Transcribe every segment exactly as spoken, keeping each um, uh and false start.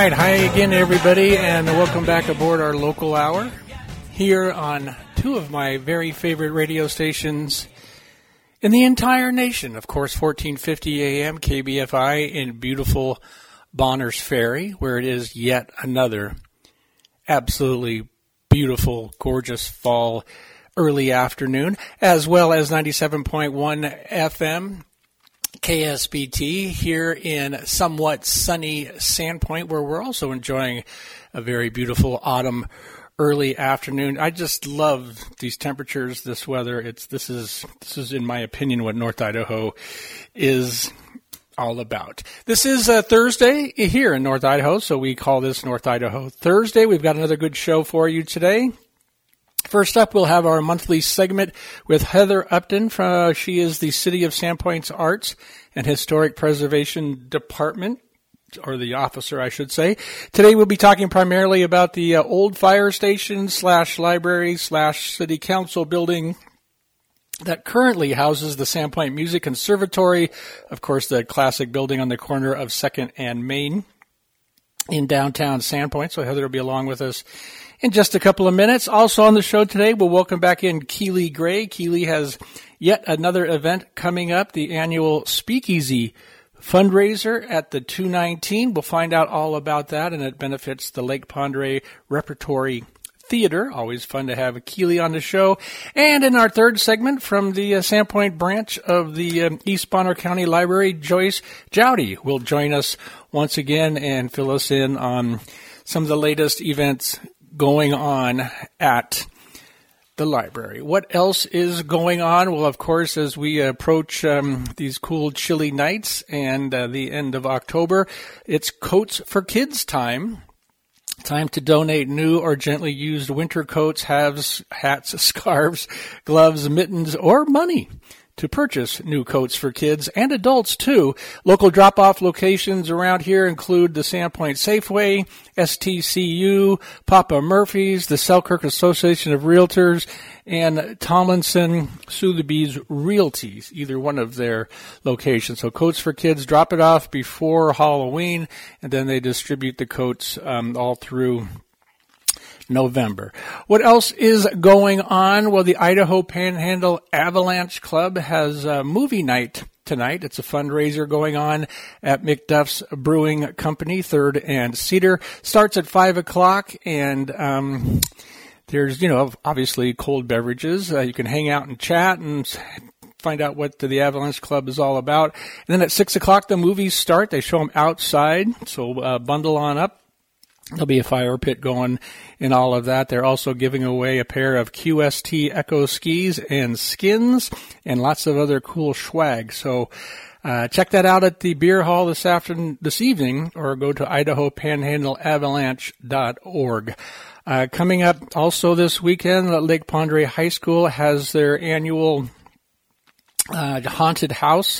right, hi again, everybody, and welcome back aboard our local hour here on two of my very favorite radio stations in the entire nation. Of course, fourteen fifty A M K B F I in beautiful Bonners Ferry, where it is yet another absolutely beautiful, gorgeous fall early afternoon, as well as ninety-seven point one F M K S B T here in somewhat sunny Sandpoint, where we're also enjoying a very beautiful autumn early afternoon. I just love these temperatures, this weather. It's this is this is, in my opinion, what North Idaho is all about. This is uh, Thursday here in North Idaho, so we call this North Idaho Thursday. We've got another good show for you today. First up, we'll have our monthly segment with Heather Upton. From, uh, she is the City of Sandpoint's Arts and Historic Preservation Department, or the officer, I should say. Today we'll be talking primarily about the uh, old fire station slash library slash city council building that currently houses the Sandpoint Music Conservatory, of course, the classic building on the corner of second and Main in downtown Sandpoint. So Heather will be along with us in just a couple of minutes. Also on the show today, we'll welcome back in Keely Gray. Keely has yet another event coming up, the annual Speakeasy fundraiser at the two nineteen. We'll find out all about that, and it benefits the Lake Pendre Repertory Theater. Always fun to have Keely on the show. And in our third segment from the uh, Sandpoint branch of the um, East Bonner County Library, Joyce Jowdy will join us once again and fill us in on some of the latest events going on at the library. What else is going on? Well, of course, as we approach um, these cool, chilly nights and uh, the end of October, it's Coats for Kids time. Time to donate new or gently used winter coats, hats, hats, scarves, gloves, mittens, or money to purchase new coats for kids and adults, too. Local drop-off locations around here include the Sandpoint Safeway, S T C U, Papa Murphy's, the Selkirk Association of Realtors, and Tomlinson Sotheby's Realties, either one of their locations. So Coats for Kids, drop it off before Halloween, and then they distribute the coats um, all through November. What else is going on? Well, the Idaho Panhandle Avalanche Club has a movie night tonight. It's a fundraiser going on at McDuff's Brewing Company, third and Cedar. Starts at five o'clock, and um, there's, you know, obviously cold beverages. Uh, you can hang out and chat and find out what the Avalanche Club is all about. And then at six o'clock, the movies start. They show them outside, so uh, bundle on up. There'll be a fire pit going and all of that. They're also giving away a pair of Q S T Echo skis and skins and lots of other cool swag. So uh, check that out at the beer hall this afternoon, this evening, or go to idaho panhandle avalanche dot org. Uh, coming up also this weekend, Lake Pendre High School has their annual uh, haunted house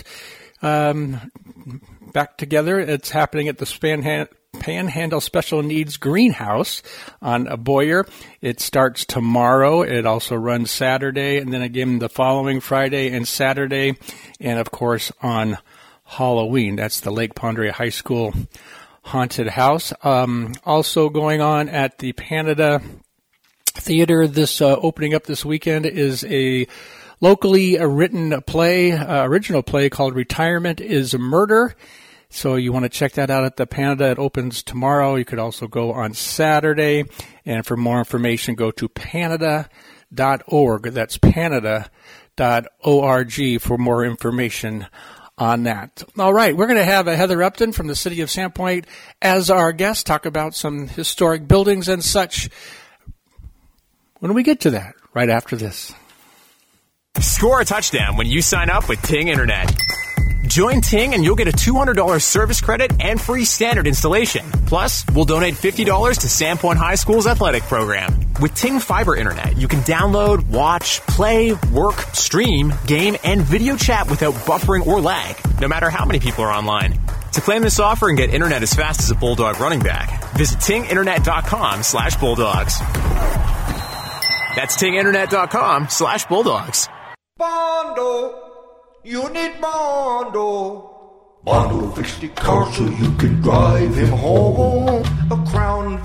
um, back together. It's happening at the Spanhan- Panhandle Special Needs Greenhouse on Boyer. It starts tomorrow. It also runs Saturday, and then again the following Friday and Saturday, and of course on Halloween. That's the Lake Pendre High School haunted house. Um, also going on at the Panada Theater, this uh, opening up this weekend is a locally written play, uh, original play called Retirement is Murder. So you want to check that out at the Panada. It opens tomorrow. You could also go on Saturday. And for more information, go to panada dot org. That's panada dot org for more information on that. All right, we're going to have a Heather Upton from the City of Sandpoint as our guest, talk about some historic buildings and such. When do we get to that? Right after this. Score a touchdown when you sign up with Ting Internet. Join Ting and you'll get a two hundred dollars service credit and free standard installation. Plus, we'll donate fifty dollars to Sandpoint High School's athletic program. With Ting Fiber Internet, you can download, watch, play, work, stream, game, and video chat without buffering or lag, no matter how many people are online. To claim this offer and get internet as fast as a Bulldog running back, visit ting internet dot com slash bulldogs. That's ting internet dot com slash bulldogs. Bondo, you need Bondo. Bondo fix the car so you can drive him home.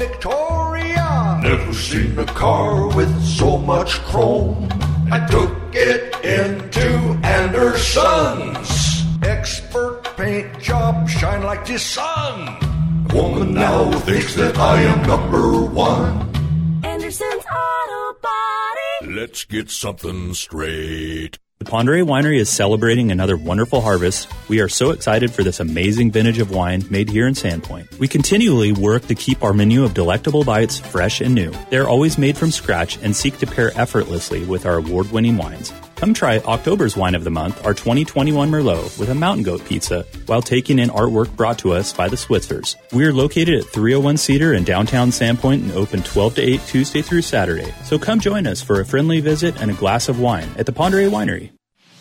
Victoria. Never seen a car with so much chrome. I took it into Anderson's. Expert paint job, shine like the sun. Woman now thinks that I am number one. Anderson's Auto Body. Let's get something straight. The Pend Oreille Winery is celebrating another wonderful harvest. We are so excited for this amazing vintage of wine made here in Sandpoint. We continually work to keep our menu of delectable bites fresh and new. They're always made from scratch and seek to pair effortlessly with our award-winning wines. Come try October's Wine of the Month, our twenty twenty-one Merlot, with a Mountain Goat pizza, while taking in artwork brought to us by the Switzers. We are located at three oh one Cedar in downtown Sandpoint and open twelve to eight Tuesday through Saturday. So come join us for a friendly visit and a glass of wine at the Pend Oreille Winery.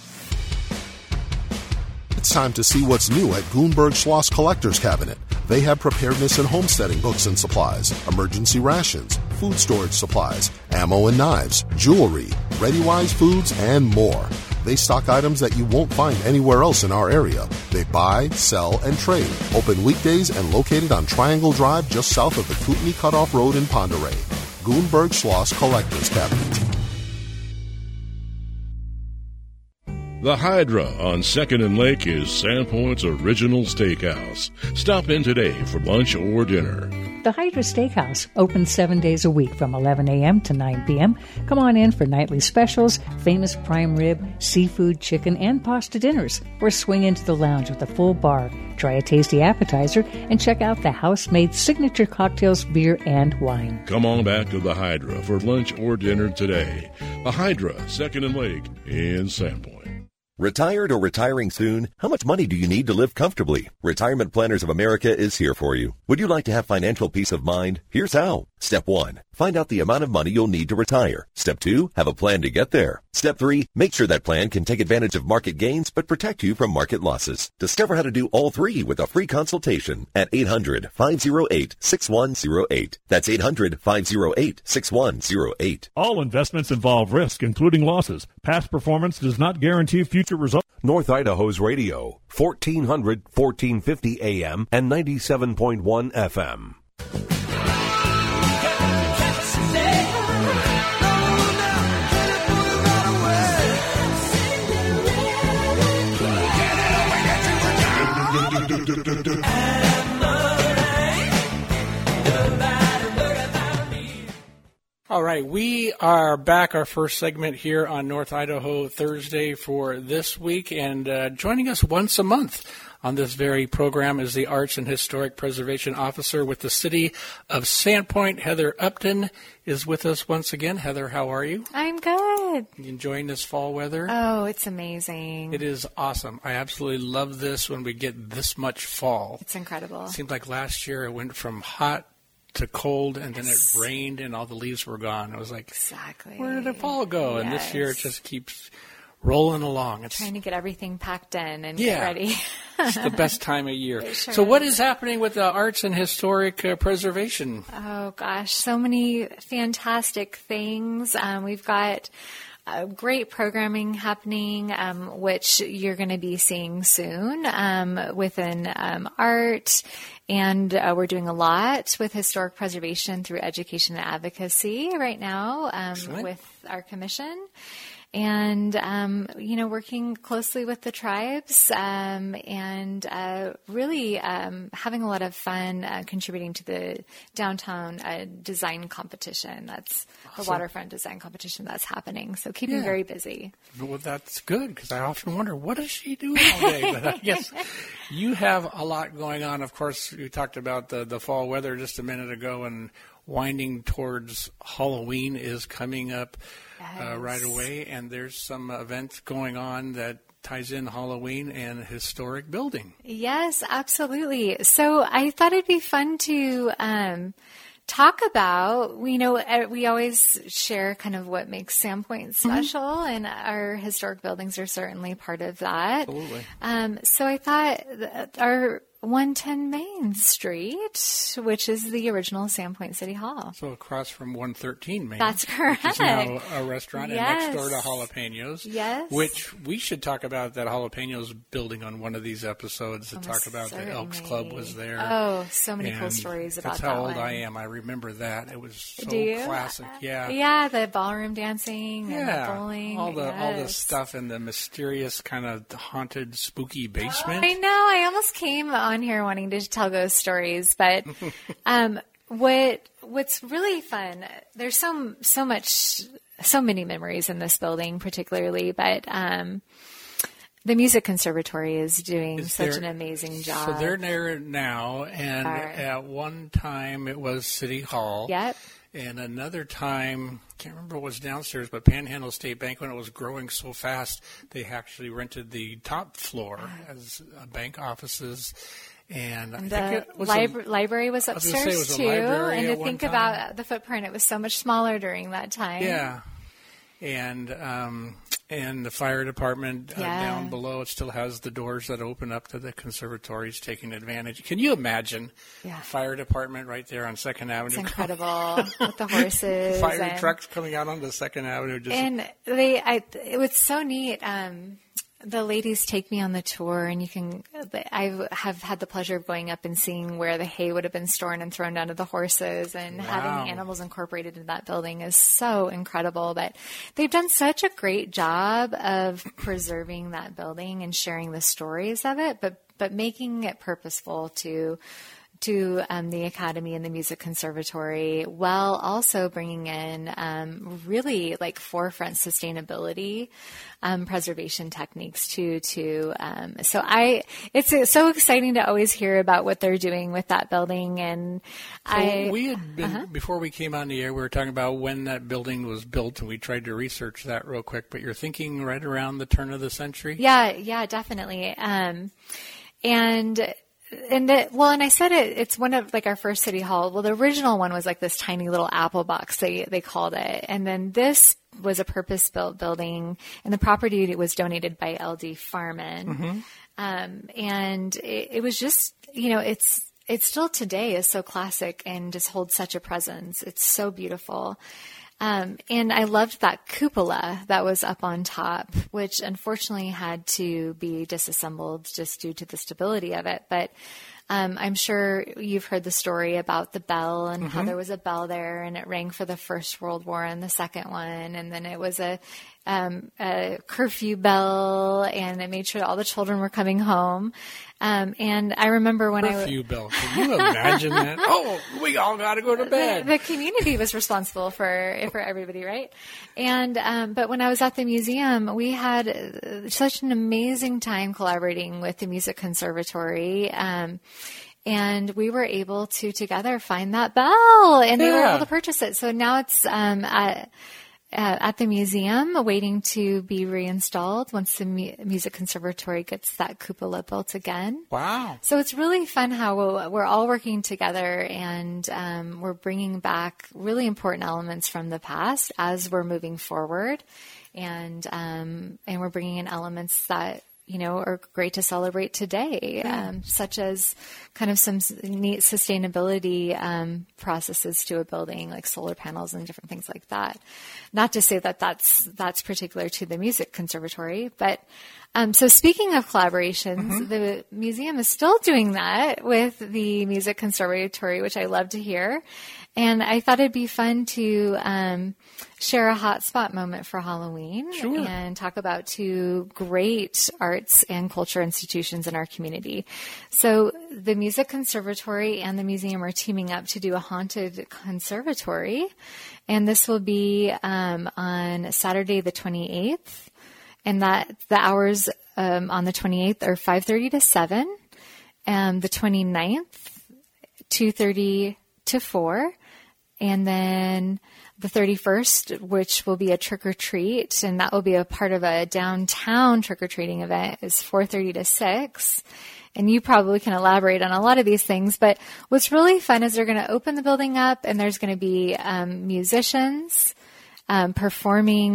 It's time to see what's new at Goonberg Schloss Collector's Cabinet. They have preparedness and homesteading books and supplies, emergency rations, food storage supplies, ammo and knives, jewelry, ReadyWise foods, and more. They stock items that you won't find anywhere else in our area. They buy, sell, and trade. Open weekdays and located on Triangle Drive just south of the Kootenai Cutoff Road in Pend Oreille. Goonberg Schloss Collector's Cabinet. The Hydra on second and Lake is Sandpoint's original steakhouse. Stop in today for lunch or dinner. The Hydra Steakhouse, open seven days a week from eleven a.m. to nine p.m. Come on in for nightly specials, famous prime rib, seafood, chicken, and pasta dinners. Or swing into the lounge with a full bar, try a tasty appetizer, and check out the house-made signature cocktails, beer, and wine. Come on back to the Hydra for lunch or dinner today. The Hydra, second and Lake in Sandpoint. Retired or retiring soon? How much money do you need to live comfortably? Retirement Planners of America is here for you. Would you like to have financial peace of mind? Here's how. Step one, find out the amount of money you'll need to retire. Step two, have a plan to get there. Step three, make sure that plan can take advantage of market gains but protect you from market losses. Discover how to do all three with a free consultation at eight hundred, five oh eight, six one oh eight. That's eight hundred, five oh eight, six one oh eight. All investments involve risk, including losses. Past performance does not guarantee future results. North Idaho's radio, fourteen hundred, fourteen fifty A M and ninety-seven point one F M. All right, we are back, our first segment here on North Idaho Thursday for this week, and uh, joining us once a month on this very program is the Arts and Historic Preservation Officer with the City of Sandpoint. Heather Upton is with us once again. Heather, how are you? I'm good. You enjoying this fall weather? Oh, it's amazing. It is awesome. I absolutely love this when we get this much fall. It's incredible. It seemed like last year it went from hot to cold, and then yes. it rained, and all the leaves were gone. It was like, exactly. Where did the fall go? Yes. And this year it just keeps rolling along. It's trying to get everything packed in and yeah, get ready. It's the best time of year. Sure so what is. is happening with the arts and historic uh, preservation? Oh, gosh, so many fantastic things. Um, we've got Uh, great programming happening, um, which you're going to be seeing soon um, within um, art. And uh, we're doing a lot with historic preservation through education and advocacy right now um, with our commission. And, um, you know, working closely with the tribes um, and uh, really um, having a lot of fun uh, contributing to the downtown uh, design competition. That's awesome. The waterfront design competition that's happening. So keeping yeah. very busy. Well, that's good because I often wonder, what is she doing all day? But I guess you have a lot going on. Of course, you talked about the, the fall weather just a minute ago, and winding towards Halloween is coming up. Yes. Uh, right away, and there's some event going on that ties in Halloween and historic building. Yes, absolutely. So I thought it'd be fun to um, talk about, you know, we always share kind of what makes Sandpoint special, mm-hmm. and our historic buildings are certainly part of that. Absolutely. Um, so I thought that our one ten Main Street, which is the original Sandpoint City Hall. So across from one thirteen Main. That's correct. Which is now a restaurant Yes. and next door to Jalapenos. Yes. Which we should talk about that Jalapenos building on one of these episodes to Almost talk about the Elks certainly. Club was there. Oh, so many cool And stories about that's that how old one. I am. I remember that. It was so Do you? classic. Yeah. Yeah, the ballroom dancing and Yeah. the bowling. All the all the yes. stuff in the mysterious kind of haunted, spooky basement. I know. I almost came on here wanting to tell ghost stories, but um, what what's really fun? There's so so much, so many memories in this building, particularly, but um, the Music Conservatory is doing Is such there- an amazing job. So they're there now, and Are. at one time it was City Hall. Yep. And another time, can't remember what was downstairs, but Panhandle State Bank, when it was growing so fast, they actually rented the top floor as uh, bank offices. And, And I think the it was libra- a, library was I was gonna say it upstairs was a too, library and at to one think time. about the footprint, it was so much smaller during that time. Yeah. And um, and the fire department uh, Yeah. down below, it still has the doors that open up to the conservatories, taking advantage. Can you imagine Yeah. the fire department right there on Second Avenue? It's incredible with the horses. Fire and, trucks coming out onto Second Avenue. Just and they, I, it was so neat. Um, the ladies take me on the tour, and you can. I have had the pleasure of going up and seeing where the hay would have been stored and thrown down to the horses, and Wow. having the animals incorporated in that building is so incredible. But they've done such a great job of preserving that building and sharing the stories of it, but but making it purposeful to. to um, the Academy and the Music Conservatory, while also bringing in um, really like forefront sustainability um, preservation techniques too. To um, so I, it's uh, so exciting to always hear about what they're doing with that building. And So I, we had been, uh-huh. before we came on the air, we were talking about when that building was built, and we tried to research that real quick. But you're thinking right around the turn of the century? yeah, yeah, definitely. Um, and. And it, well, and I said it, it's one of like our first city hall. Well, the original one was like this tiny little apple box, they, they called it. And then this was a purpose built building, and the property was donated by L D Farman. Mm-hmm. Um, and it, it was just, you know, it's, it still today is so classic and just holds such a presence. It's so beautiful. Um, and I loved that cupola that was up on top, which unfortunately had to be disassembled just due to the stability of it. But um, I'm sure you've heard the story about the bell and how Mhm. there was a bell there, and it rang for the First World War and the second one. And then it was a, um, a curfew bell, and it made sure that all the children were coming home. Um, and I remember when I Curfew bell. Can you imagine that? Oh, we all got to go to bed. The, the community was responsible for for everybody, right? And um, but when I was at the museum, we had uh, such an amazing time collaborating with the Music Conservatory. Um, and we were able to together find that bell, and they were Yeah. able to purchase it. So now it's um, at Uh, at the museum, waiting to be reinstalled once the mu- Music Conservatory gets that cupola built again. Wow. So it's really fun how we'll, we're all working together, and um, we're bringing back really important elements from the past as we're moving forward, and um, and we're bringing in elements that, you know, are great to celebrate today, um, such as kind of some s- neat sustainability um, processes to a building, like solar panels and different things like that. Not to say that that's that's particular to the Music Conservatory, but um, so speaking of collaborations, the museum is still doing that with the Music Conservatory, which I love to hear. And I thought it'd be fun to um, share a hotspot moment for Halloween Sure. and talk about two great arts and culture institutions in our community. So the Music Conservatory and the museum are teaming up to do a haunted conservatory. And this will be um, on Saturday the twenty-eighth. And that the hours um, on the twenty-eighth are five thirty to seven. And the twenty-ninth, two thirty to four. And then the thirty-first, which will be a trick or treat, and that will be a part of a downtown trick or treating event, is four thirty to six. And you probably can elaborate on a lot of these things, but what's really fun is they're going to open the building up, and there's going to be um, musicians um, performing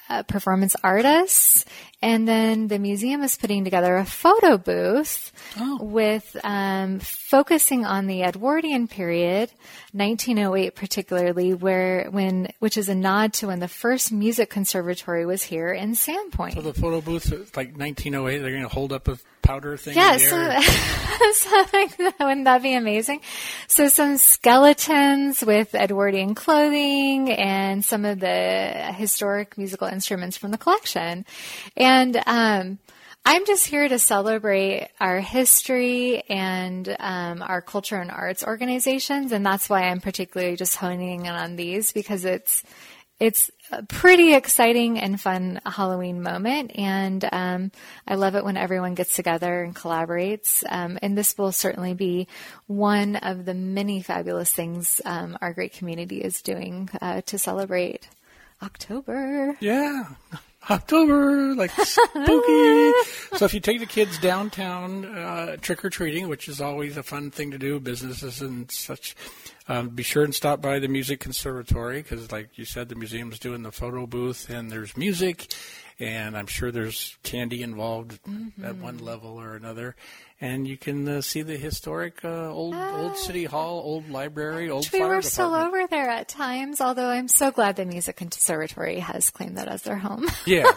uh, performance artists. And then the museum is putting together a photo booth oh. with um, focusing on the Edwardian period, nineteen oh eight particularly, where when which is a nod to when the first music conservatory was here in Sandpoint. So the photo booth, is like nineteen oh eight, they're going to hold up a powder thing. Yeah, in so, so like, wouldn't that be amazing? So some skeletons with Edwardian clothing and some of the historic musical instruments from the collection. And um, I'm just here to celebrate our history and um, our culture and arts organizations, and that's why I'm particularly just honing in on these, because it's it's a pretty exciting and fun Halloween moment, and um, I love it when everyone gets together and collaborates. Um, and this will certainly be one of the many fabulous things um, our great community is doing uh, to celebrate October. Yeah. October, like spooky. So if you take the kids downtown uh, trick-or-treating, which is always a fun thing to do, businesses and such, um, be sure and stop by the Music Conservatory because, like you said, the museum's doing the photo booth and there's music, and I'm sure there's candy involved mm-hmm. at one level or another. And you can uh, see the historic uh, old uh, old city hall, old library, old we fire were department. still over there at times, although I'm so glad the Music Conservatory has claimed that as their home. Yeah.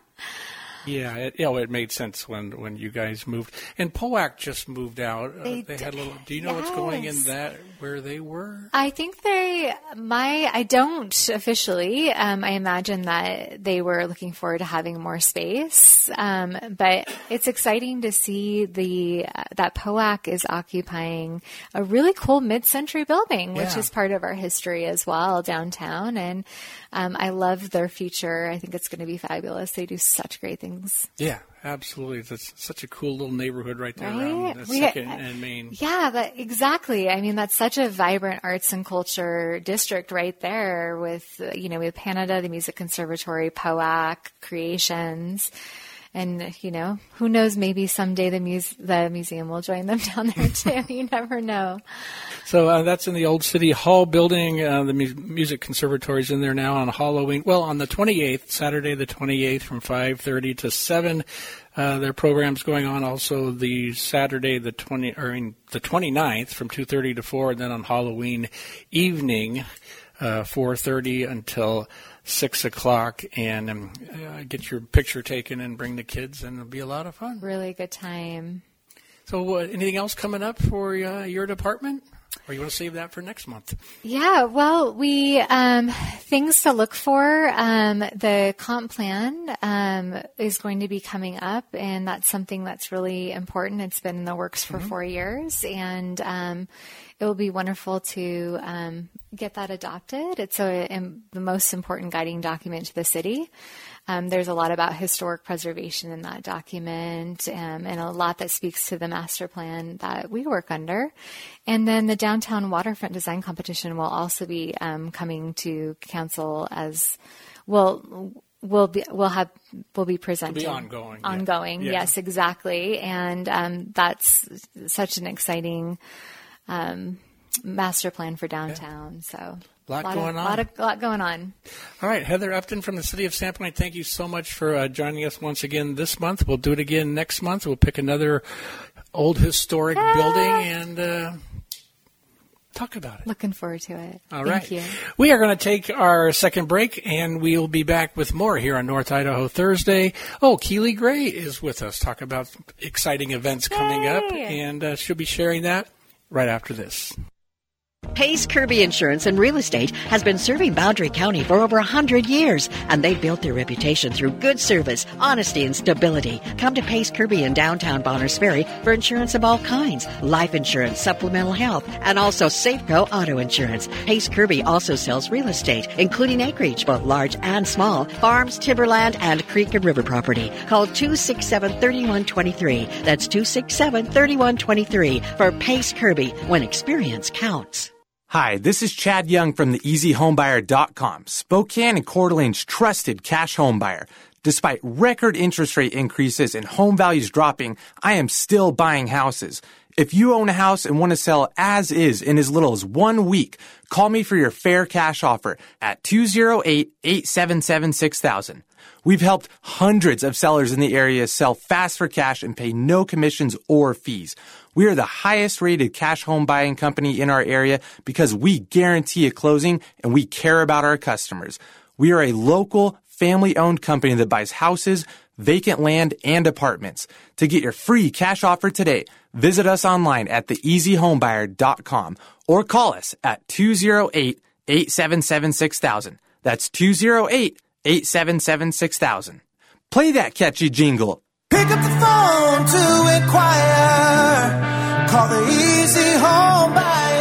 Yeah, it, you know, it made sense when, when you guys moved. And P O A C just moved out. They, uh, they had a little. Do you know yes. what's going in that where they were? I think they. My. I don't officially. Um, I imagine that they were looking forward to having more space. Um, but it's exciting to see the uh, that P O A C is occupying a really cool mid-century building, which yeah. is part of our history as well downtown. And um, I love their future. I think it's going to be fabulous. They do such great things. Yeah, absolutely. It's such a cool little neighborhood right there right? around we, Second and Main. Yeah, that, exactly. I mean, that's such a vibrant arts and culture district right there with, you know, with Canada, the Music Conservatory, P O A C, Creations. And, you know, who knows, maybe someday the, muse- the museum will join them down there, too. You never know. So uh, that's in the old City Hall building. Uh, the mu- Music Conservatory is in there now on Halloween. Well, on the twenty-eighth, Saturday the twenty-eighth from five thirty to seven. Uh, their program's going on also the Saturday the twenty or in the twenty-ninth from two thirty to four, and then on Halloween evening, uh, four thirty until six o'clock, and um, uh, get your picture taken and bring the kids, and it'll be a lot of fun. Really good time. So uh, anything else coming up for uh, your department? Or you want to save that for next month? Yeah, well, we um, things to look for. Um, the comp plan um, is going to be coming up, and that's something that's really important. It's been in the works for mm-hmm. four years, and um, it will be wonderful to um, get that adopted. It's a, a, the most important guiding document to the city. Um, there's a lot about historic preservation in that document, um, and a lot that speaks to the master plan that we work under. And then the downtown waterfront design competition will also be um, coming to council as well. Will be will have will be presented. It'll be ongoing. Ongoing, yeah. yes, exactly. And um, that's such an exciting um, master plan for downtown. Yeah. So. A lot, lot going of, on. Lot of, lot going on. All right. Heather Upton from the City of Sandpoint, thank you so much for uh, joining us once again this month. We'll do it again next month. We'll pick another old historic ah. building and uh, talk about it. Looking forward to it. All thank right. you. We are going to take our second break, and we'll be back with more here on North Idaho Thursday. Oh, Keely Gray is with us. Talk about exciting events coming Yay. up, and uh, she'll be sharing that right after this. Pace Kirby Insurance and Real Estate has been serving Boundary County for over one hundred years, and they've built their reputation through good service, honesty, and stability. Come to Pace Kirby in downtown Bonners Ferry for insurance of all kinds, life insurance, supplemental health, and also Safeco Auto Insurance. Pace Kirby also sells real estate, including acreage, both large and small, farms, timberland, and creek and river property. Call two six seven, three one two three. That's two six seven, three one two three for Pace Kirby, when experience counts. Hi, this is Chad Young from the easy home buyer dot com, Spokane and Coeur d'Alene's trusted cash home buyer. Despite record interest rate increases and home values dropping, I am still buying houses. If you own a house and want to sell as is in as little as one week, call me for your fair cash offer at two oh eight, eight seven seven, six thousand. We've helped hundreds of sellers in the area sell fast for cash and pay no commissions or fees. We are the highest rated cash home buying company in our area because we guarantee a closing and we care about our customers. We are a local, family-owned company that buys houses, vacant land, and apartments. To get your free cash offer today, visit us online at the easy home buyer dot com or call us at two oh eight, eight seven seven, six thousand. That's two oh eight, eight seven seven, six thousand. Play that catchy jingle. Pick up the phone to inquire. Call the Easy Home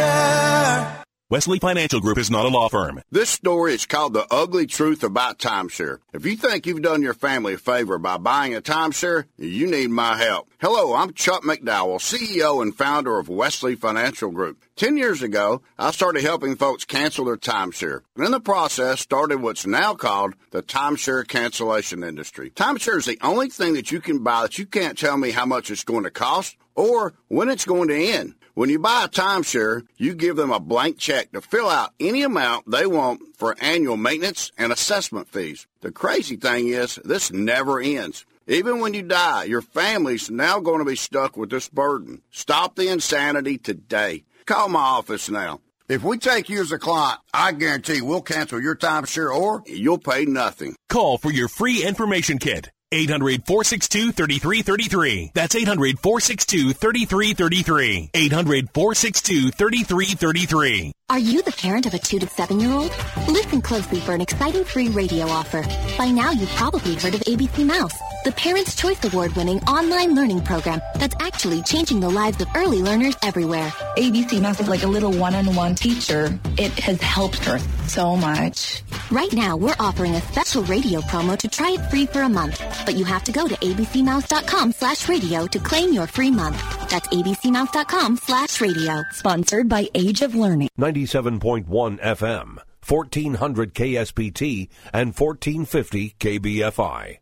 Buyer. Wesley Financial Group is not a law firm. This story is called The Ugly Truth About Timeshare. If you think you've done your family a favor by buying a timeshare, you need my help. Hello, I'm Chuck McDowell, C E O and founder of Wesley Financial Group. Ten years ago, I started helping folks cancel their timeshare. And in the process, started what's now called the timeshare cancellation industry. Timeshare is the only thing that you can buy that you can't tell me how much it's going to cost or when it's going to end. When you buy a timeshare, you give them a blank check to fill out any amount they want for annual maintenance and assessment fees. The crazy thing is, this never ends. Even when you die, your family's now going to be stuck with this burden. Stop the insanity today. Call my office now. If we take you as a client, I guarantee we'll cancel your timeshare or you'll pay nothing. Call for your free information kit. eight hundred, four six two, three three three three. That's eight hundred, four six two, three three three three. eight hundred, four six two, three three three three. Are you the parent of a two to seven-year-old? Listen closely for an exciting free radio offer. By now, you've probably heard of A B C Mouse, the Parents' Choice Award-winning online learning program that's actually changing the lives of early learners everywhere. A B C Mouse is like a little one-on-one teacher. It has helped her so much. Right now, we're offering a special radio promo to try it free for a month. But you have to go to abcmouse.com slash radio to claim your free month. That's abcmouse.com slash radio. Sponsored by Age of Learning. ninety-seven point one F M, fourteen hundred K S P T, and fourteen fifty K B F I.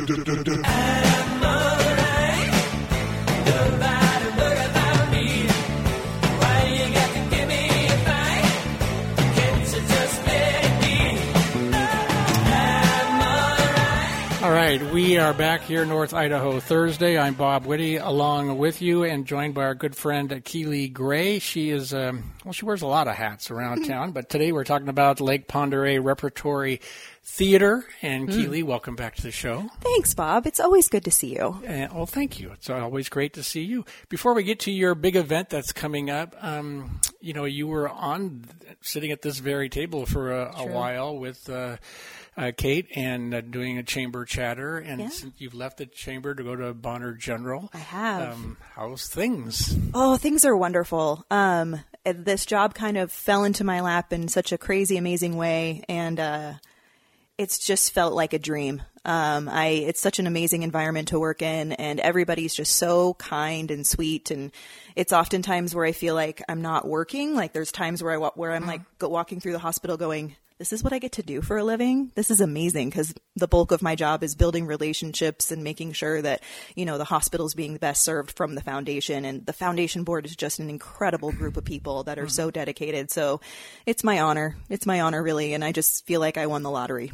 All right, we are back here in North Idaho Thursday. I'm Bob Whitty, along with you, and joined by our good friend Keely Gray. She is, um, well, she wears a lot of hats around town, but today we're talking about Lake Pend Oreille Repertory Theater. And mm. Keely, welcome back to the show. Thanks, Bob. It's always good to see you. Uh, well, thank you. It's always great to see you. Before we get to your big event that's coming up, um, you know, you were on sitting at this very table for a, a while with uh, uh, Kate and uh, doing a chamber chatter. And yeah. since you've left the chamber to go to Bonner General. I have. Um, how's things? Oh, things are wonderful. Um, this job kind of fell into my lap in such a crazy, amazing way. And uh, it's just felt like a dream. Um, I, it's such an amazing environment to work in, and everybody's just so kind and sweet. And it's oftentimes where I feel like I'm not working. Like there's times where I, where I'm like go, walking through the hospital going, this is what I get to do for a living. This is amazing, because the bulk of my job is building relationships and making sure that, you know, the hospital's being best served from the foundation. And the foundation board is just an incredible group of people that are mm-hmm. so dedicated. So it's my honor. It's my honor, really. And I just feel like I won the lottery.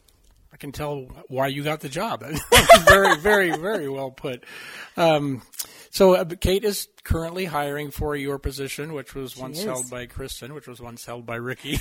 I can tell why you got the job. very, very, very well put. Um, so uh, Kate is currently hiring for your position, which was she once is. held by Kristen, which was once held by Ricky.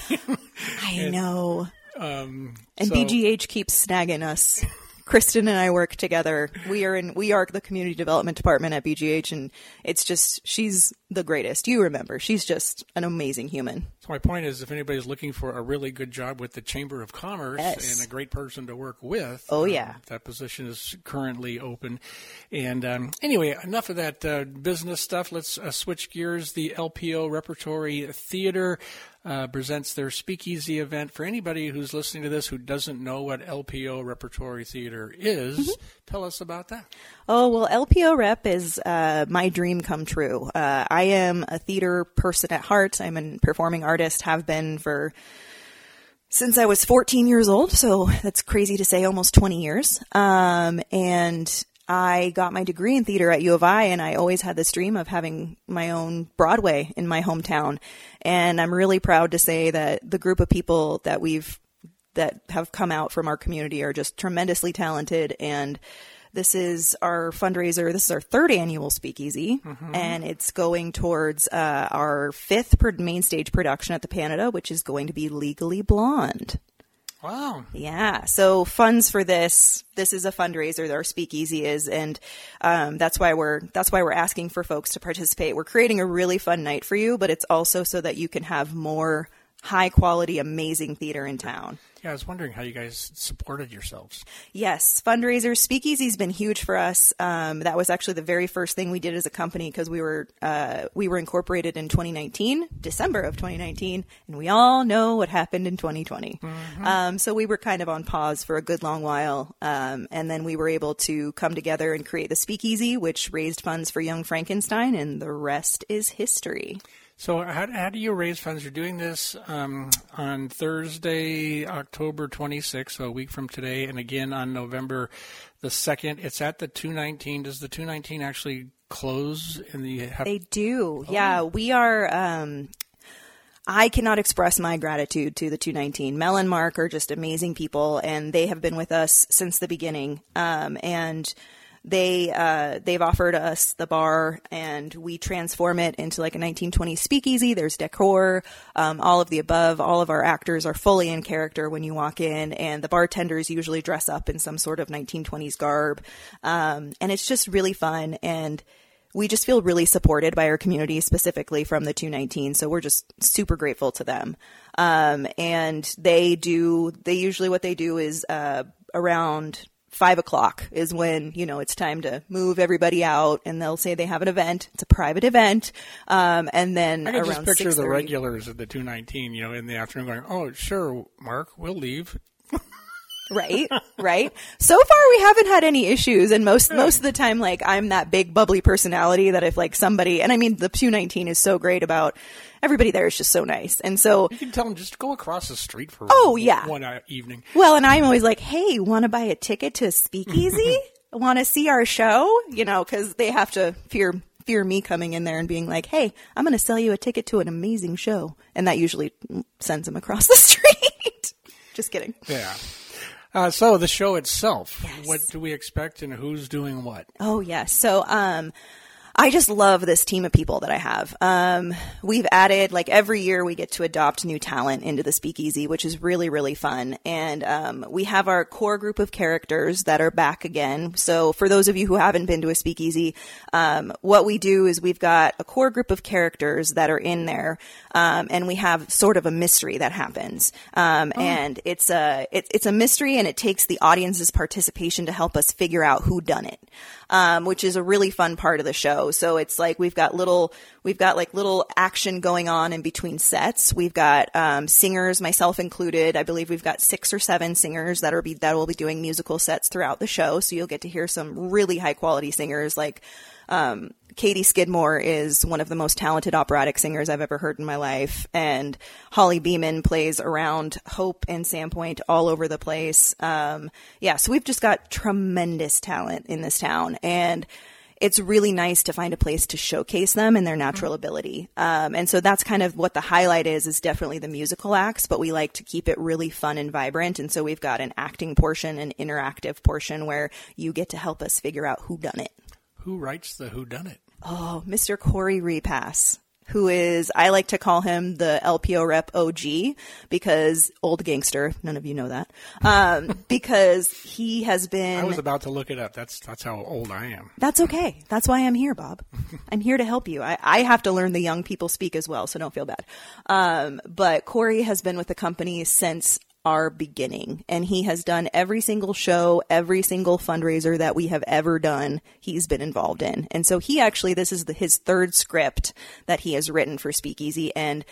I and, know. Um, and so, B G H keeps snagging us. Kristen and I work together. We are in, we are the community development department at B G H, and it's just, she's the greatest. You remember, she's just an amazing human. So my point is, if anybody's looking for a really good job with the Chamber of Commerce yes. and a great person to work with, oh um, yeah, that position is currently open. And um, anyway, enough of that uh, business stuff. Let's uh, switch gears. The L P O Repertory Theater Uh, presents their speakeasy event. For anybody who's listening to this who doesn't know what L P O Repertory Theater is, mm-hmm. tell us about that. Oh, well, L P O Rep is uh, my dream come true. Uh, I am a theater person at heart. I'm a performing artist, have been for since I was fourteen years old, so that's crazy to say, almost twenty years. Um, and I got my degree in theater at U of I, and I always had this dream of having my own Broadway in my hometown. And I'm really proud to say that the group of people that we've that have come out from our community are just tremendously talented. And this is our fundraiser. This is our third annual Speakeasy, mm-hmm. and it's going towards uh, our fifth per- main stage production at the Canada, which is going to be Legally Blonde. Wow. Yeah. So funds for this, this is a fundraiser that our Speakeasy is. And, um, that's why we're, that's why we're asking for folks to participate. We're creating a really fun night for you, but it's also so that you can have more high quality, amazing theater in town. Yeah, I was wondering how you guys supported yourselves. Yes, fundraisers. Speakeasy's been huge for us. Um, that was actually the very first thing we did as a company because we were uh, we were incorporated in twenty nineteen, December of twenty nineteen, and we all know what happened in twenty twenty. Mm-hmm. Um, so we were kind of on pause for a good long while, um, and then we were able to come together and create the Speakeasy, which raised funds for Young Frankenstein, and the rest is history. So how, how do you raise funds? You're doing this um, on Thursday, October twenty-sixth, so a week from today, and again on November the second. It's at the two nineteen. Does the two nineteen actually close in the... Have- they do. Oh. Yeah, we are... Um, I cannot express my gratitude to the two nineteen. Mel and Mark are just amazing people, and they have been with us since the beginning. Um, and... They, uh, they've offered us the bar and we transform it into like a nineteen twenties speakeasy. There's decor, um, all of the above. All of our actors are fully in character when you walk in, and the bartenders usually dress up in some sort of nineteen twenties garb. Um, and it's just really fun. And we just feel really supported by our community, specifically from the two nineteen. So we're just super grateful to them. Um, and they do, they usually what they do is, uh, around Five o'clock is when, you know, it's time to move everybody out, and they'll say they have an event. It's a private event. Um, and then I can around just picture six thirty the regulars at the two nineteen, you know, in the afternoon going, oh, sure, Mark, we'll leave. Right, right. So far, we haven't had any issues, and most most of the time, like, I'm that big bubbly personality that if like somebody, and I mean, the two nineteen is so great about everybody there is just so nice, and so you can tell them just go across the street for oh one, yeah one evening. Well, and I'm always like, hey, want to buy a ticket to Speakeasy? Want to see our show? You know, because they have to fear. fear me coming in there and being like, hey, I'm going to sell you a ticket to an amazing show, and that usually sends them across the street. Just kidding. Yeah. Uh, so the show itself, yes. What do we expect and who's doing what? Oh, yes. So um, I just love this team of people that I have. Um, we've added, like every year we get to adopt new talent into the Speakeasy, which is really, really fun. And um, we have our core group of characters that are back again. So for those of you who haven't been to a Speakeasy, um, what we do is we've got a core group of characters that are in there. Um, and we have sort of a mystery that happens. Um, oh. And it's a, it, it's a mystery, and it takes the audience's participation to help us figure out who done it. Um, which is a really fun part of the show. So it's like we've got little, we've got like little action going on in between sets. We've got um, singers, myself included. I believe we've got six or seven singers that are be that will be doing musical sets throughout the show. So you'll get to hear some really high quality singers like. Um, Katie Skidmore is one of the most talented operatic singers I've ever heard in my life. And Holly Beeman plays around Hope and Sandpoint all over the place. Um, yeah, so we've just got tremendous talent in this town. And it's really nice to find a place to showcase them and their natural mm-hmm. ability. Um, and so that's kind of what the highlight is, is definitely the musical acts, but we like to keep it really fun and vibrant. And so we've got an acting portion, an interactive portion where you get to help us figure out who done it. Who writes the whodunit? Oh, Mister Corey Repass, who is, I like to call him the L P O rep O G because old gangster. None of you know that. Um, because he has been. I was about to look it up. That's that's how old I am. That's okay. That's why I'm here, Bob. I'm here to help you. I, I have to learn the young people speak as well, so don't feel bad. Um, but Corey has been with the company since our beginning, and he has done every single show, every single fundraiser that we have ever done, he's been involved in. And so he actually, this is the, his third script that he has written for Speakeasy. And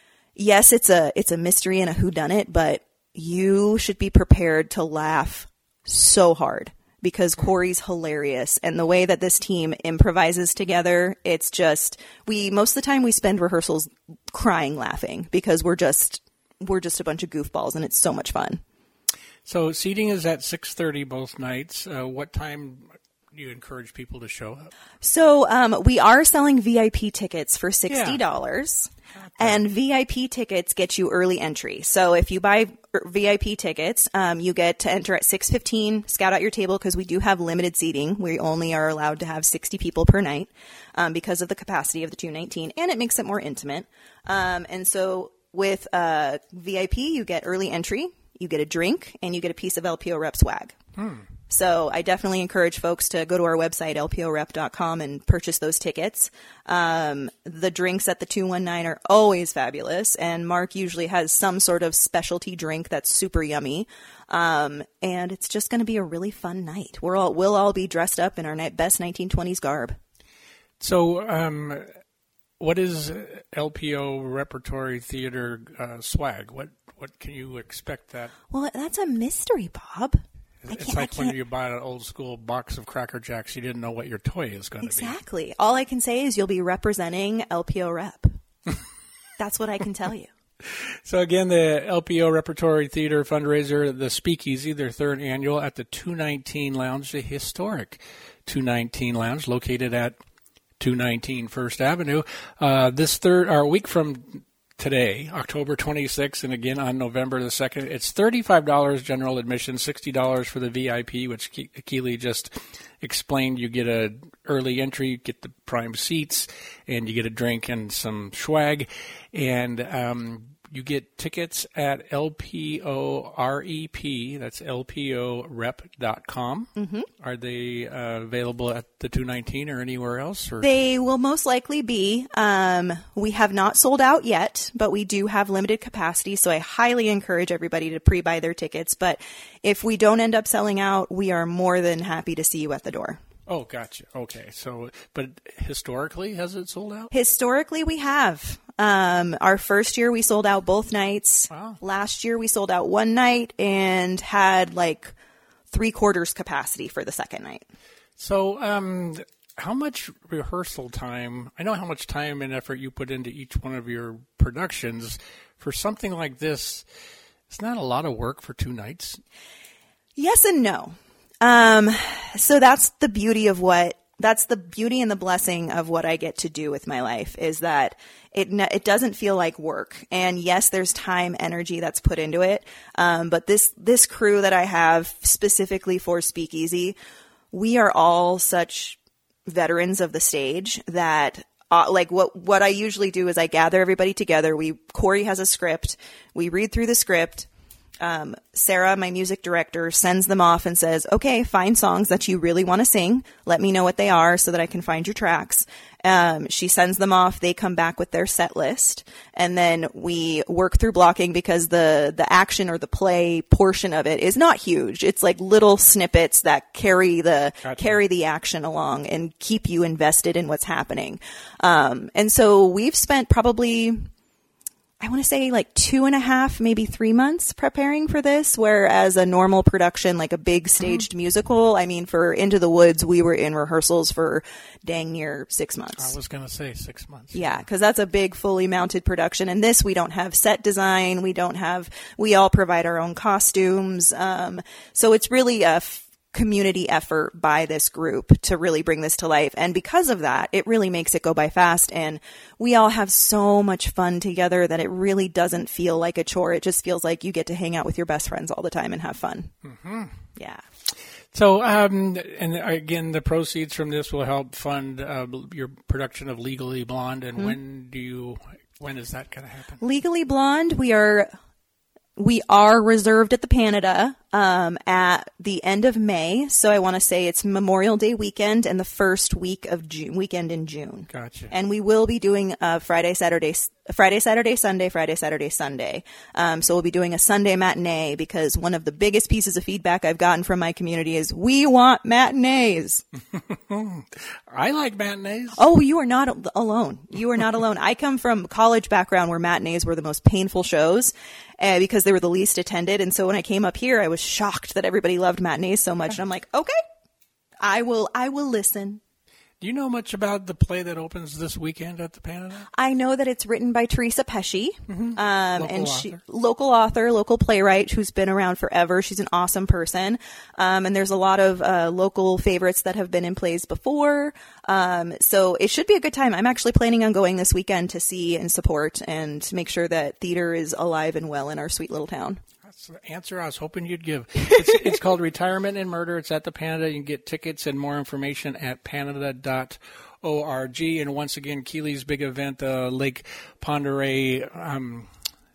yes, it's a, it's a mystery and a whodunit, but you should be prepared to laugh so hard because Corey's hilarious. And the way that this team improvises together, it's just, we, most of the time we spend rehearsals crying laughing because we're just, we're just a bunch of goofballs, and it's so much fun. So seating is at six thirty both nights. Uh, what time you encourage people to show up? So um, we are selling V I P tickets for sixty dollars. Yeah. And V I P tickets get you early entry. So if you buy V I P tickets, um, you get to enter at six fifteen, scout out your table because we do have limited seating. We only are allowed to have sixty people per night um, because of the capacity of the two nineteen, and it makes it more intimate. Um, and so with uh, V I P, you get early entry, you get a drink, and you get a piece of L P O Rep swag. Hmm. So I definitely encourage folks to go to our website, L P O rep dot com, and purchase those tickets. Um, the drinks at the two nineteen are always fabulous, and Mark usually has some sort of specialty drink that's super yummy. Um, and it's just going to be a really fun night. We're all, we'll all be dressed up in our best nineteen twenties garb. So um, what is L P O Repertory Theater uh, swag? What, what can you expect that? Well, that's a mystery, Bob. It's like when you buy an old school box of Cracker Jacks, you didn't know what your toy is going to exactly. be. Exactly. All I can say is you'll be representing L P O Rep. That's what I can tell you. So again, the L P O Repertory Theater fundraiser, the Speakeasy, their third annual at the two nineteen Lounge, the historic two nineteen Lounge located at two nineteen First Avenue. Uh, this third, or a week from today, October twenty-sixth, and again on November the second. It's thirty-five dollars general admission, sixty dollars for the V I P, which Ke- Keely just explained. You get a early entry, you get the prime seats, and you get a drink and some swag. And um, you get tickets at L P O R E P, that's L P O rep dot com. Mm-hmm. Are they uh, available at the two nineteen or anywhere else? Or? They will most likely be. Um, we have not sold out yet, but we do have limited capacity, so I highly encourage everybody to pre-buy their tickets. But if we don't end up selling out, we are more than happy to see you at the door. Oh, gotcha. Okay. So, but historically, has it sold out? Historically, we have. Um, our first year, we sold out both nights. Wow. Last year, we sold out one night and had like three quarters capacity for the second night. So, um, how much rehearsal time? I know how much time and effort you put into each one of your productions. For something like this, it's not a lot of work for two nights. Yes and no. Um, so that's the beauty of what, that's the beauty and the blessing of what I get to do with my life is that it, it doesn't feel like work. And yes, there's time, energy that's put into it. Um, but this, this crew that I have specifically for Speakeasy, we are all such veterans of the stage that Uh, like what, what I usually do is I gather everybody together. We, Corey has a script. We read through the script. Um, Sarah, my music director, sends them off and says, okay, find songs that you really want to sing. Let me know what they are so that I can find your tracks. Um, she sends them off. They come back with their set list, and then we work through blocking because the, the action or the play portion of it is not huge. It's like little snippets that carry the, gotcha. carry the action along and keep you invested in what's happening. Um, and so we've spent probably, I want to say like two and a half, maybe three months preparing for this, whereas a normal production, like a big staged mm-hmm. musical, I mean, for Into the Woods, we were in rehearsals for dang near six months. I was going to say six months. Yeah, because that's a big fully mounted production. And this, we don't have set design. We don't have, we all provide our own costumes. Um, so it's really a f- community effort by this group to really bring this to life. And because of that, it really makes it go by fast. And we all have so much fun together that it really doesn't feel like a chore. It just feels like you get to hang out with your best friends all the time and have fun. Mm-hmm. Yeah. So, um, and again, the proceeds from this will help fund uh, your production of Legally Blonde. And mm-hmm. when do you, when is that going to happen? Legally Blonde, we are... We are reserved at the Canada um, at the end of May, so I want to say it's Memorial Day weekend and the first week of June, weekend in June. Gotcha. And we will be doing uh, Friday, Saturday, Friday, Saturday, Sunday, Friday, Saturday, Sunday. Um, so we'll be doing a Sunday matinee because one of the biggest pieces of feedback I've gotten from my community is we want matinees. I like matinees. Oh, you are not alone. You are not alone. I come from a college background where matinees were the most painful shows. Uh, because they were the least attended. And so when I came up here, I was shocked that everybody loved matinees so much. And I'm like, okay, I will, I will listen. Do you know much about the play that opens this weekend at the Panada? I know that it's written by Teresa Pesci, mm-hmm. um, local and author. she local author, local playwright who's been around forever. She's an awesome person, um, and there's a lot of uh, local favorites that have been in plays before. Um, so it should be a good time. I'm actually planning on going this weekend to see and support and make sure that theater is alive and well in our sweet little town. That's the answer I was hoping you'd give. It's, it's called Retirement and Murder. It's at the Panada. You can get tickets and more information at panada dot org. And once again, Keeley's big event, uh, Lake Pend Oreille um,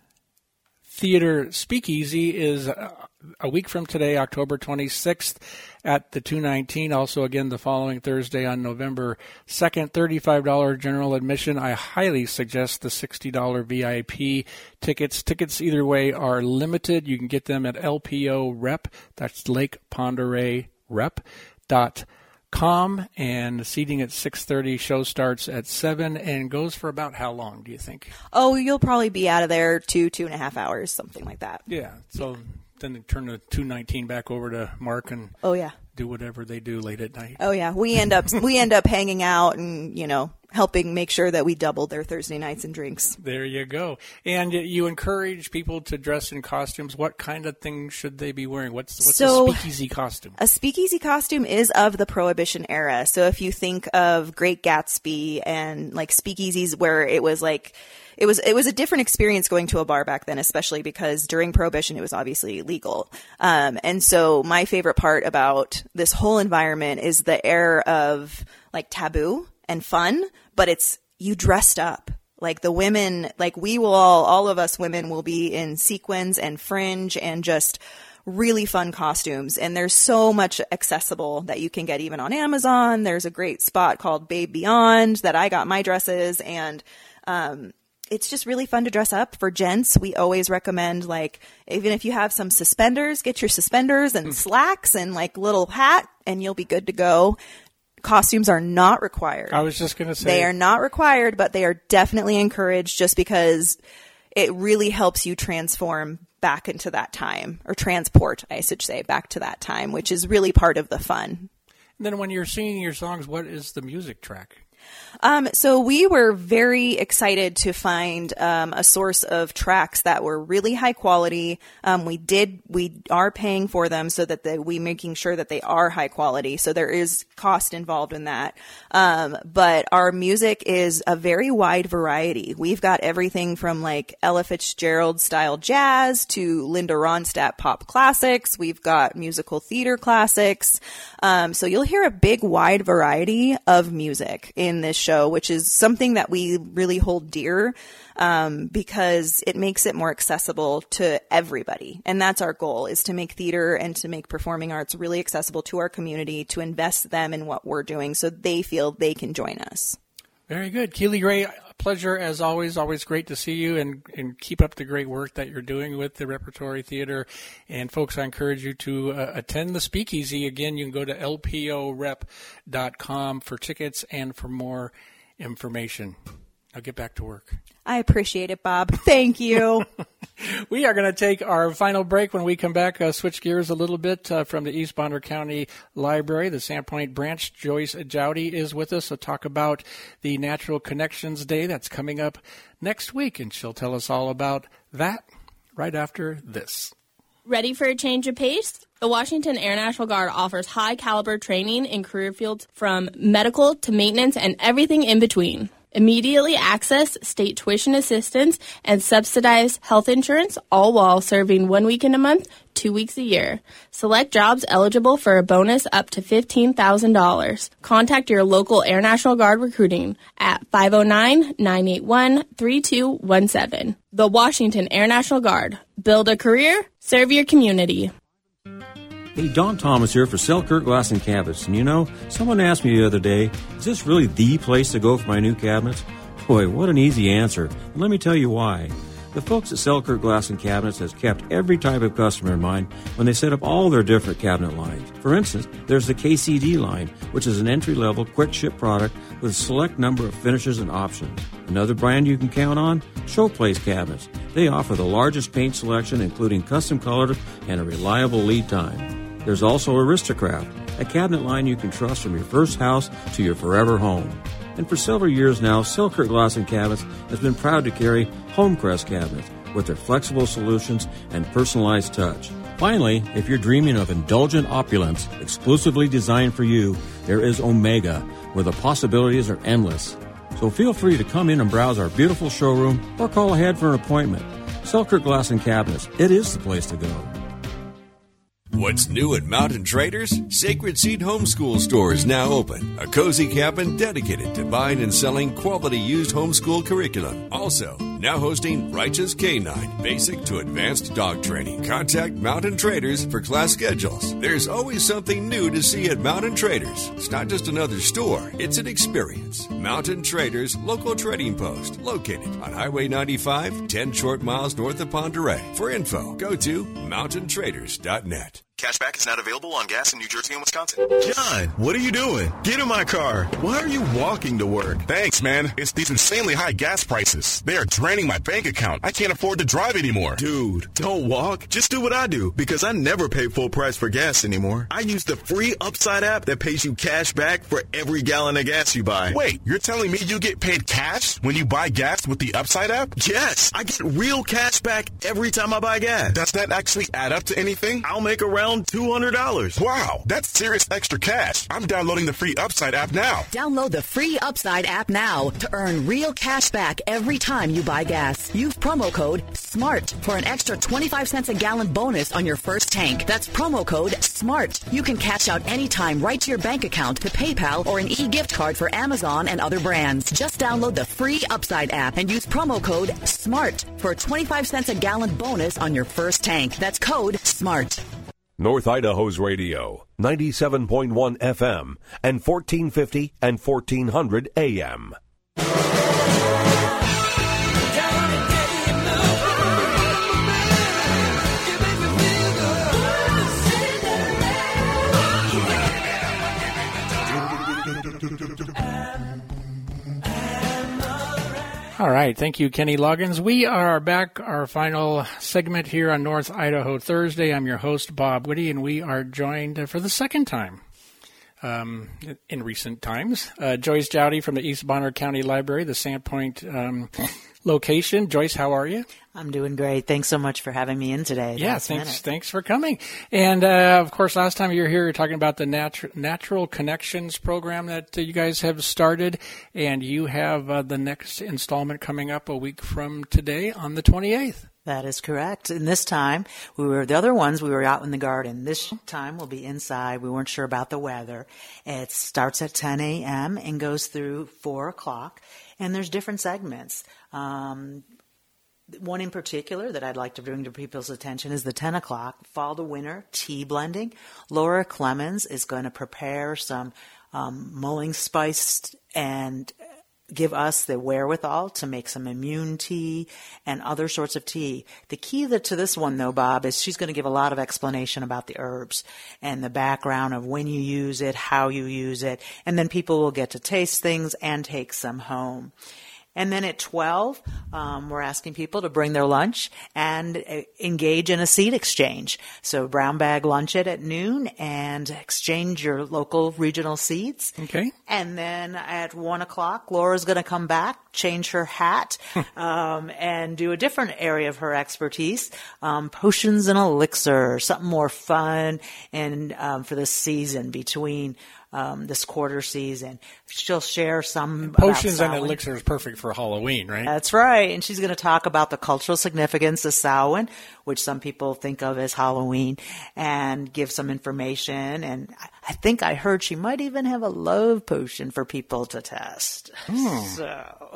Theater Speakeasy, is uh, a week from today, October twenty-sixth at the two nineteen. Also, again, the following Thursday on November second, thirty-five dollars general admission. I highly suggest the sixty dollars V I P tickets. Tickets either way are limited. You can get them at L P O Rep. That's Lake Pend Oreille Rep dot com. And seating at six thirty. Show starts at seven and goes for about how long, do you think? Oh, you'll probably be out of there two, two and a half hours, something like that. Yeah, so then they turn the two nineteen back over to Mark and oh yeah, do whatever they do late at night. Oh yeah, we end up we end up hanging out and you know helping make sure that we double their Thursday nights and drinks. There you go. And you encourage people to dress in costumes. What kind of things should they be wearing? What's what's so, a speakeasy costume? A speakeasy costume is of the Prohibition era. So if you think of Great Gatsby and like speakeasies where it was like It was it was a different experience going to a bar back then, especially because during Prohibition it was obviously illegal. Um, and so my favorite part about this whole environment is the air of like taboo and fun, but it's you dressed up. Like the women, like we will all, all of us women will be in sequins and fringe and just really fun costumes. And there's so much accessible that you can get even on Amazon. There's a great spot called Babe Beyond that I got my dresses and, um, it's just really fun to dress up. For gents, we always recommend, like, even if you have some suspenders, get your suspenders and slacks and, like, little hat, and you'll be good to go. Costumes are not required. I was just going to say. They are not required, but they are definitely encouraged just because it really helps you transform back into that time, or transport, I should say, back to that time, which is really part of the fun. And then when you're singing your songs, what is the music track? Um, so we were very excited to find um, a source of tracks that were really high quality. Um, we did, we are paying for them so that they, we making sure that they are high quality. So there is cost involved in that. Um, but our music is a very wide variety. We've got everything from like Ella Fitzgerald style jazz to Linda Ronstadt pop classics. We've got musical theater classics. Um, so you'll hear a big wide variety of music in this show, which is something that we really hold dear, um, because it makes it more accessible to everybody. And that's our goal, is to make theater and to make performing arts really accessible to our community, to invest them in what we're doing so they feel they can join us. Very good. Keeley Gray, pleasure as always. Always great to see you, and, and keep up the great work that you're doing with the Repertory Theater. And folks, I encourage you to uh, attend the Speakeasy. Again, you can go to L P O rep dot com for tickets and for more information. Now get back to work. I appreciate it, Bob. Thank you. We are going to take our final break. When we come back, uh, switch gears a little bit uh, from the East Bonner County Library, the Sandpoint branch. Joyce Jowdy is with us to talk about the Natural Connections Day that's coming up next week, and she'll tell us all about that right after this. Ready for a change of pace? The Washington Air National Guard offers high-caliber training in career fields from medical to maintenance and everything in between. Immediately access state tuition assistance and subsidized health insurance, all while serving one weekend a month, two weeks a year. Select jobs eligible for a bonus up to fifteen thousand dollars. Contact your local Air National Guard recruiting at five oh nine, nine eight one, three two one seven. The Washington Air National Guard. Build a career, serve your community. Hey, Don Thomas here for Selkirk Glass and Cabinets. And you know, someone asked me the other day, is this really the place to go for my new cabinets? Boy, what an easy answer. And let me tell you why. The folks at Selkirk Glass and Cabinets has kept every type of customer in mind when they set up all their different cabinet lines. For instance, there's the K C D line, which is an entry-level, quick-ship product with a select number of finishes and options. Another brand you can count on? Showplace Cabinets. They offer the largest paint selection, including custom colors and a reliable lead time. There's also Aristocraft, a cabinet line you can trust from your first house to your forever home. And for several years now, Selkirk Glass and Cabinets has been proud to carry Homecrest cabinets with their flexible solutions and personalized touch. Finally, if you're dreaming of indulgent opulence exclusively designed for you, there is Omega, where the possibilities are endless. So feel free to come in and browse our beautiful showroom or call ahead for an appointment. Selkirk Glass and Cabinets, it is the place to go. What's new at Mountain Traders? Sacred Seed Homeschool Store is now open. A cozy cabin dedicated to buying and selling quality used homeschool curriculum. Also, now hosting Righteous K nine, basic to advanced dog training. Contact Mountain Traders for class schedules. There's always something new to see at Mountain Traders. It's not just another store, it's an experience. Mountain Traders local trading post, located on Highway ninety-five, ten short miles north of Ponderay. For info, go to mountain traders dot net. Cashback is not available on gas in New Jersey and Wisconsin. John, what are you doing? Get in my car. Why are you walking to work? Thanks, man. It's these insanely high gas prices. They are draining my bank account. I can't afford to drive anymore. Dude, don't walk. Just do what I do, because I never pay full price for gas anymore. I use the free Upside app that pays you cash back for every gallon of gas you buy. Wait, you're telling me you get paid cash when you buy gas with the Upside app? Yes, I get real cash back every time I buy gas. Does that actually add up to anything? I'll make around two hundred dollars. Wow, that's serious extra cash. I'm downloading the free Upside app now. Download the free Upside app now to earn real cash back every time you buy gas. Use promo code SMART for an extra twenty-five cents a gallon bonus on your first tank. That's promo code SMART. You can cash out anytime right to your bank account, to PayPal, or an e-gift card for Amazon and other brands. Just download the free Upside app and use promo code SMART for a twenty-five cents a gallon bonus on your first tank. That's code SMART. North Idaho's radio, ninety-seven point one F M and fourteen fifty and fourteen hundred A M. All right. Thank you, Kenny Loggins. We are back, our final segment here on North Idaho Thursday. I'm your host, Bob Whitty, and we are joined for the second time um, in recent times. Uh, Joyce Jowdy from the East Bonner County Library, the Sandpoint um, location. Joyce, how are you? I'm doing great. Thanks so much for having me in today. Yeah, thanks minute. Thanks for coming. And, uh, of course, last time you were here, you were talking about the Natu- Natural Connections program that uh, you guys have started, and you have uh, the next installment coming up a week from today on the twenty-eighth. That is correct. And this time, we were the other ones, we were out in the garden. This time, we'll be inside. We weren't sure about the weather. It starts at ten a.m. and goes through four o'clock, and there's different segments. Um One in particular that I'd like to bring to people's attention is the ten o'clock Fall to Winter tea blending. Laura Clemens is going to prepare some um, mulling spice and give us the wherewithal to make some immune tea and other sorts of tea. The key to this one, though, Bob, is she's going to give a lot of explanation about the herbs and the background of when you use it, how you use it, and then people will get to taste things and take some home. And then at twelve, um, we're asking people to bring their lunch and uh, engage in a seed exchange. So brown bag lunch it at noon and exchange your local regional seeds. Okay. And then at one o'clock, Laura's going to come back, change her hat, um, and do a different area of her expertise, um, potions and elixir, something more fun and um, for the season between Um, this quarter season. She'll share some potions about and elixir is perfect for Halloween, right? That's right. And she's going to talk about the cultural significance of Samhain, which some people think of as Halloween, and give some information. And I think I heard she might even have a love potion for people to test. Hmm. So.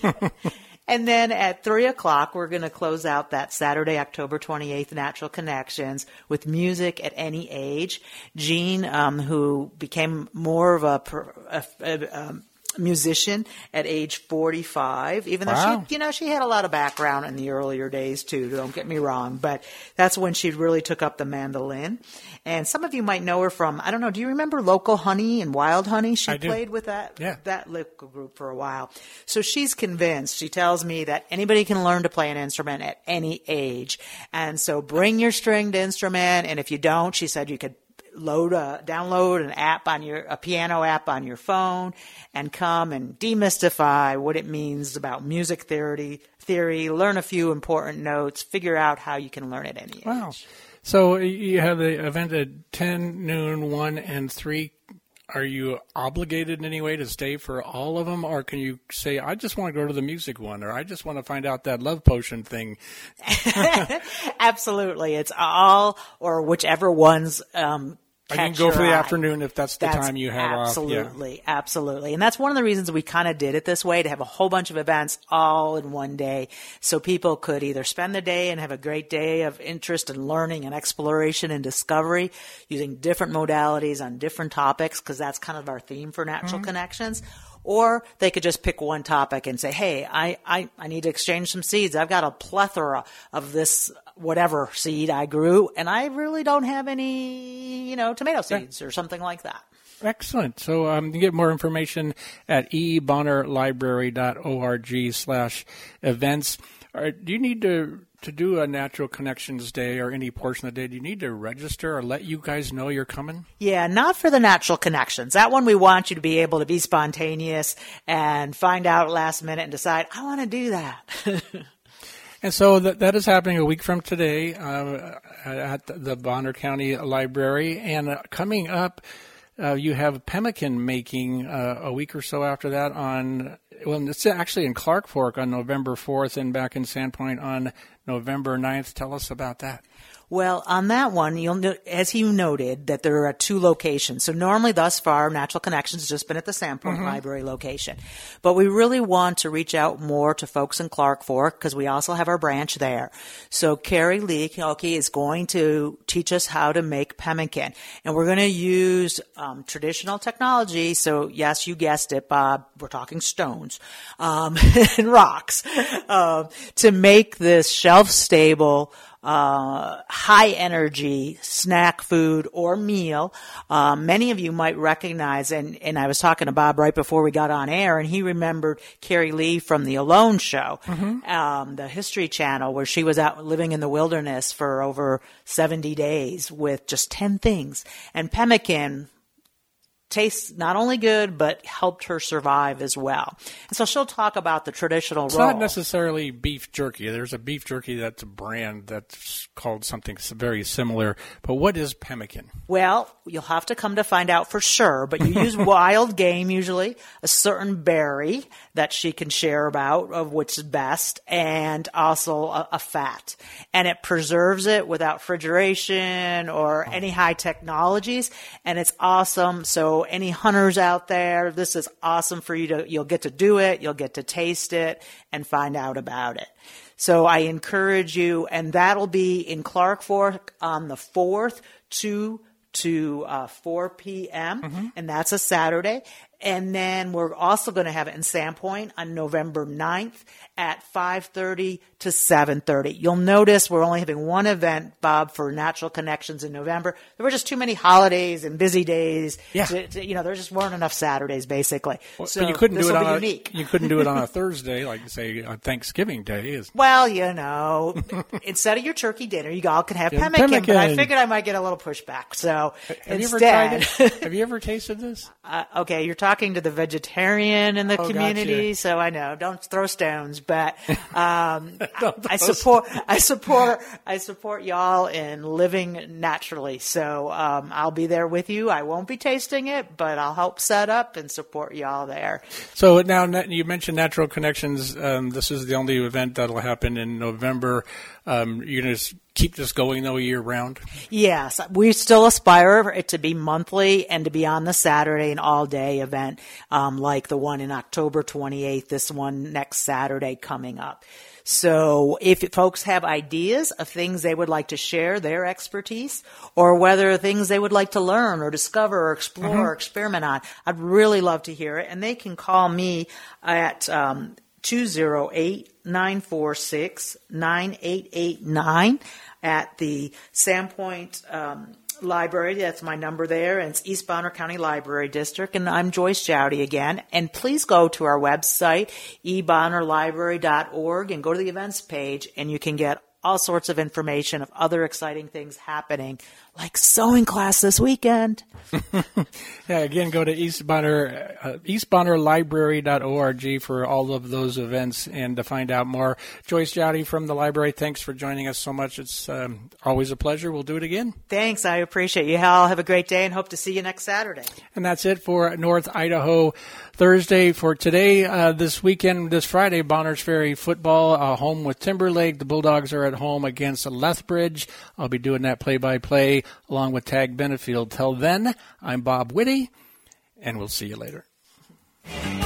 And then at three o'clock, we're going to close out that Saturday, October twenty-eighth, Natural Connections with music at any age. Jean, um, who became more of a, a, a, a musician at age forty-five, even though wow. she, you know, she had a lot of background in the earlier days too, don't get me wrong, but that's when she really took up the mandolin. And some of you might know her from, I don't know, do you remember Local Honey and Wild Honey? She I do. played with that, yeah. that local group for a while. So she's convinced, she tells me that anybody can learn to play an instrument at any age. And so bring your stringed instrument, and if you don't, she said you could load a, download an app on your, a piano app on your phone and come and demystify what it means about music theory, theory, learn a few important notes, figure out how you can learn at any age. Wow. So you have the event at ten, noon, one, and three. Are you obligated in any way to stay for all of them, or can you say, I just want to go to the music one, or I just want to find out that love potion thing? Absolutely. It's all, or whichever ones um I can go for the eye. afternoon if that's the That's time you have absolutely, off. Absolutely, absolutely. And that's one of the reasons we kind of did it this way, to have a whole bunch of events all in one day, so people could either spend the day and have a great day of interest and learning and exploration and discovery using different modalities on different topics, because that's kind of our theme for Natural Mm-hmm. Connections. Or they could just pick one topic and say, hey, I, I, I need to exchange some seeds. I've got a plethora of this whatever seed I grew, and I really don't have any, you know, tomato seeds or something like that. Excellent. So um, you can get more information at e bonner library dot org slash events. Or do you need to to do a Natural Connections Day or any portion of the day? Do you need to register or let you guys know you're coming? Yeah, not for the Natural Connections. That one we want you to be able to be spontaneous and find out last minute and decide, I want to do that. And so that that is happening a week from today uh, at the Bonner County Library. And uh, coming up, uh, you have Pemmican making uh, a week or so after that on, well, it's actually in Clark Fork on November fourth and back in Sandpoint on November ninth. Tell us about that. Well, on that one, you'll no- as you noted, that there are two locations. So normally, thus far, Natural Connections has just been at the Sandpoint Mhm. Library location. But we really want to reach out more to folks in Clark Fork, because we also have our branch there. So Carrie Lee Kioki is going to teach us how to make pemmican. And we're going to use um, traditional technology. So yes, you guessed it, Bob, we're talking stones um, and rocks uh, to make this shelf-stable, Uh, high energy snack food or meal. Um, many of you might recognize, and, and I was talking to Bob right before we got on air, and he remembered Carrie Lee from the Alone Show, Mm-hmm. um, the History Channel, where she was out living in the wilderness for over seventy days with just ten things. And pemmican tastes not only good, but helped her survive as well. And so she'll talk about the traditional It's role. not necessarily beef jerky. There's a beef jerky that's a brand that's called something very similar. But what is pemmican? Well, you'll have to come to find out for sure, but you use wild game usually, a certain berry that she can share about of which is best, and also a, a fat. And it preserves it without refrigeration or any high technologies, and it's awesome. So any hunters out there, this is awesome for you to, you'll get to do it, you'll get to taste it and find out about it. So I encourage you, and that'll be in Clark Fork on the fourth, two to uh, four p.m., Mm-hmm. and that's a Saturday. And then we're also going to have it in Sandpoint on November ninth at five thirty to seven thirty. You'll notice we're only having one event, Bob, for Natural Connections in November. There were just too many holidays and busy days. Yeah. To, to, you know, there just weren't enough Saturdays, basically. Well, so but you couldn't this do it will on be a, unique. you couldn't do it on a Thursday, like say on Thanksgiving Day. Is Well, you know, instead of your turkey dinner, you all can have Get pemmican, but I pemmican. figured I might get a little pushback. So have you ever instead, tried it? Have you ever tasted this? uh, okay, you're talking to the vegetarian in the Oh, community, gotcha. so I know. Don't throw stones, but um, I support, I support, I support y'all in living naturally. So um, I'll be there with you. I won't be tasting it, but I'll help set up and support y'all there. So now na- you mentioned Natural Connections. Um, this is the only event that'll happen in November. Um, you're going to keep this going though year round? Yes, we still aspire it to be monthly and to be on the Saturday and all day event, um, like the one in October twenty-eighth, this one next Saturday coming up. So if folks have ideas of things they would like to share, their expertise, or whether things they would like to learn or discover or explore Mhm. or experiment on, I'd really love to hear it. And they can call me at um, two oh eight, nine four six, nine eight eight nine at the Sandpoint um, Library. That's my number there, and it's East Bonner County Library District, and I'm Joyce Jowdy again. And please go to our website, e bonner library dot org, and go to the events page, and you can get all sorts of information of other exciting things happening, like sewing class this weekend. Yeah, again, go to East Bonner, uh, east bonner library dot org for all of those events and to find out more. Joyce Jowdy from the library, thanks for joining us so much. It's um, always a pleasure. We'll do it again. Thanks. I appreciate you, Hal. Have a great day and hope to see you next Saturday. And that's it for North Idaho Thursday. For today, uh, this weekend, this Friday, Bonners Ferry football, uh, home with Timberlake. The Bulldogs are at home against Lethbridge. I'll be doing that play-by-play along with Tag Benefield. Till then, I'm Bob Whitty, and we'll see you later.